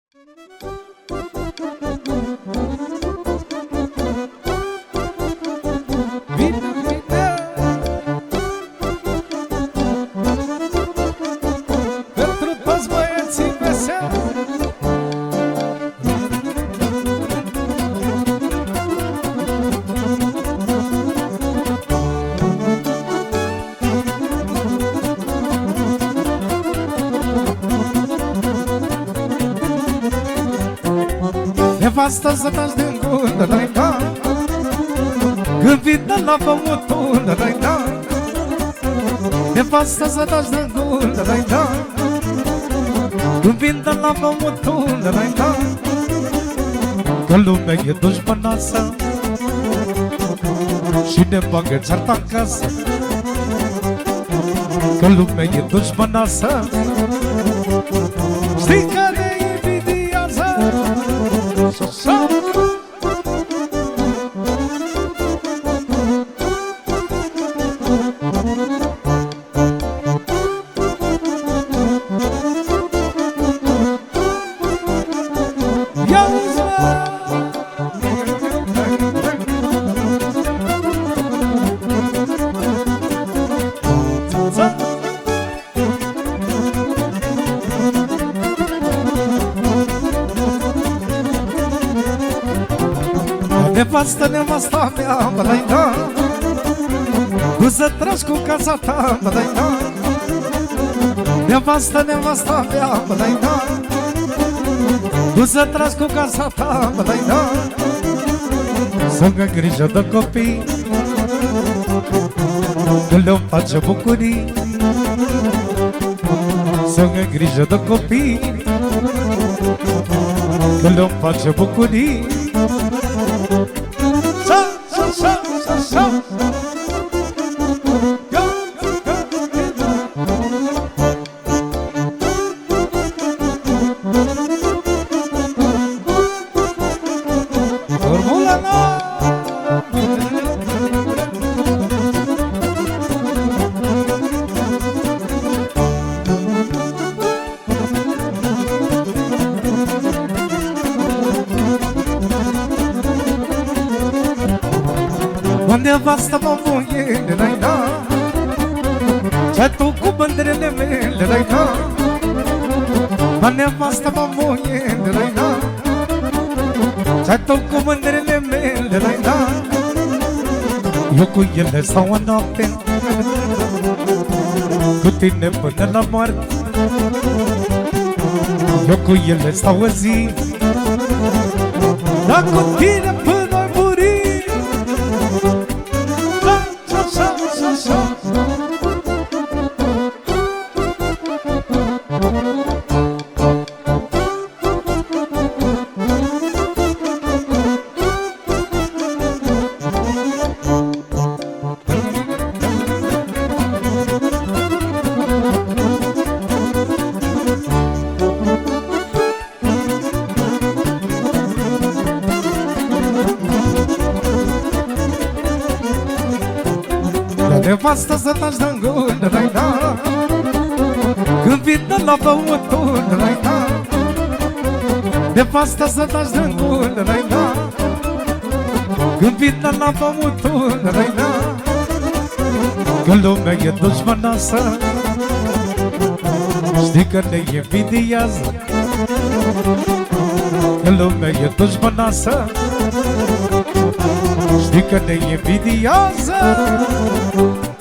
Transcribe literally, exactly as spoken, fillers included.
Nevasta să taci din gură, dai da, când vină la băutură, dai da. Nevasta să taci din gură, dai da, când vină la băutură, dai da. Că lumea e dușmănoasă și ne bagă cearta în casă. Că lumea e dușmănoasă, știi care e invidiază. Nevastă, nevasta mea, mă dai da, tu să tragi cu casa ta, mă dai da. Nevastă, nevasta mea, mă dai da, tu să tragi cu casa ta, mă dai da. Să-mi ai grijă de copii, că le-o face bucurii. Să-mi ai grijă de copii, că le-o face bucurii. Nevasta mă voie, dai da, ce tu cu mândrele mele, dai da. Ma nevasta mă voie, dai da, ce tu cu mândrele mele, dai da. Eu cu ele stau în noapte, cu tine până la moarte. Eu cu ele stau în zi, dar cu tine până nevasta să taci din gură, dai da, când vină la băutură, dai da. Nevasta să taci din gură, dai da, când vină la băutură, dai da. Că lumea e dușmănoasă, știi că ne invidiază. Că lumea e dușmănoasă, știi că ne invidiază.